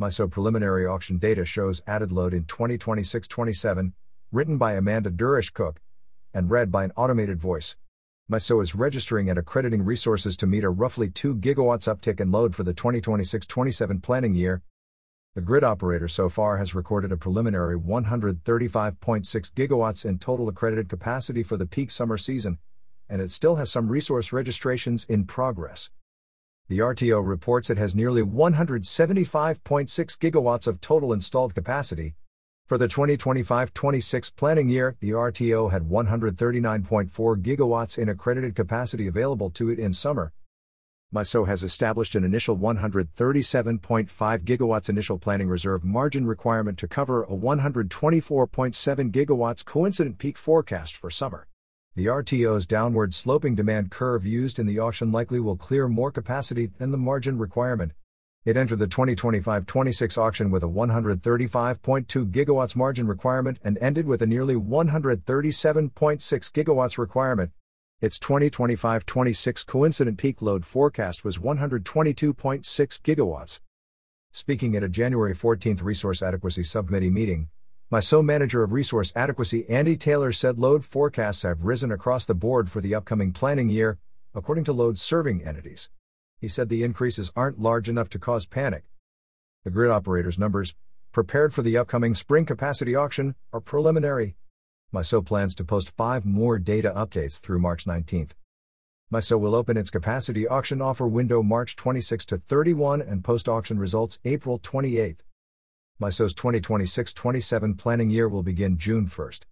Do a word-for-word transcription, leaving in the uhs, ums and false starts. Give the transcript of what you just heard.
MISO preliminary auction data shows added load in twenty twenty-six twenty-seven, written by Amanda Durish-Cook, and read by an automated voice. MISO is registering and accrediting resources to meet a roughly two gigawatts uptick in load for the twenty twenty-six twenty-seven planning year. The grid operator so far has recorded a preliminary one hundred thirty-five point six gigawatts in total accredited capacity for the peak summer season, and it still has some resource registrations in progress. The R T O reports it has nearly one hundred seventy-five point six gigawatts of total installed capacity. For the twenty twenty-five twenty-six planning year, the R T O had one hundred thirty-nine point four gigawatts in accredited capacity available to it in summer. MISO has established an initial one hundred thirty-seven point five gigawatts initial planning reserve margin requirement to cover a one hundred twenty-four point seven gigawatts coincident peak forecast for summer. The R T O's downward sloping demand curve used in the auction likely will clear more capacity than the margin requirement. It entered the twenty twenty-five twenty-six auction with a one hundred thirty-five point two gigawatts margin requirement and ended with a nearly one hundred thirty-seven point six gigawatts requirement. Its twenty twenty-five twenty-six coincident peak load forecast was one hundred twenty-two point six gigawatts. Speaking at a January fourteenth Resource Adequacy Subcommittee meeting, MISO Manager of Resource Adequacy Andy Taylor said load forecasts have risen across the board for the upcoming planning year, according to load-serving entities. He said the increases aren't large enough to cause panic. The grid operator's numbers, prepared for the upcoming spring capacity auction, are preliminary. MISO plans to post five more data updates through March nineteenth. MISO will open its capacity auction offer window March twenty-sixth to thirty-first and post auction results April twenty-eighth. MISO's twenty twenty-six twenty-seven planning year will begin June first.